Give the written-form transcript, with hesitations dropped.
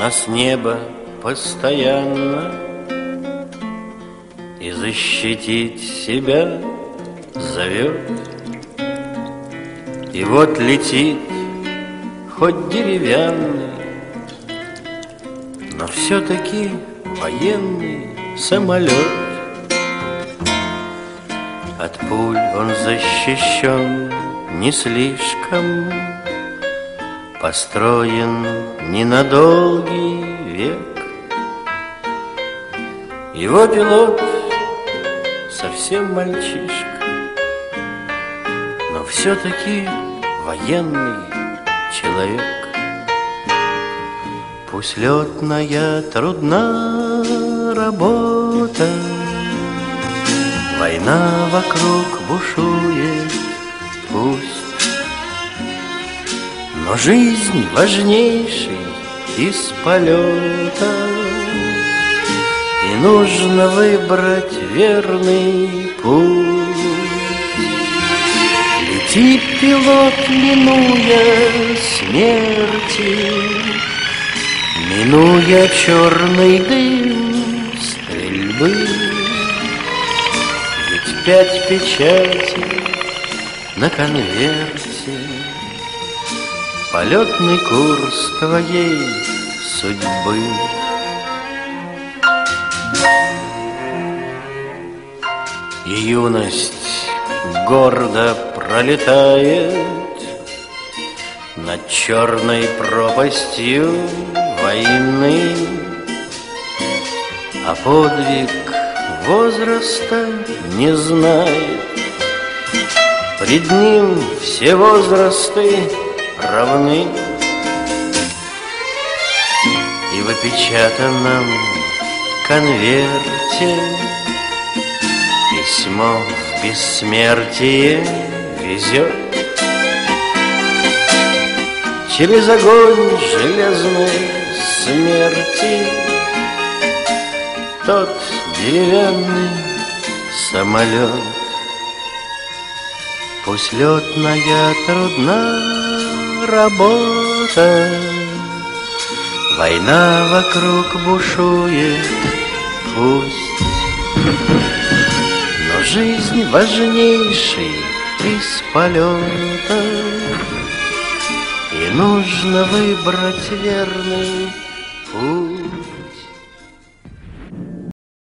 Нас небо постоянно и защитить себя зовет. И вот летит, хоть деревянный, но все-таки военный самолет. От пуль он защищен не слишком, построен не на долгий век. Его пилот совсем мальчишка, но все-таки военный человек. Пусть летная трудна работа, война вокруг бушует, пусть, но жизнь важнейший из полета, и нужно выбрать верный путь. Летит пилот, минуя смерти, минуя черный дым стрельбы. Ведь 5 печатей на конверте, полетный курс твоей судьбы. И юность гордо пролетает над черной пропастью войны, а подвиг возраста не знает. Пред ним все возрасты равны. И в опечатанном конверте письмо в бессмертие везет. Через огонь железной смерти тот деревянный самолет. Пусть летная трудна работа, война вокруг бушует, пусть, но жизнь важнейший из полета, и нужно выбрать верный путь.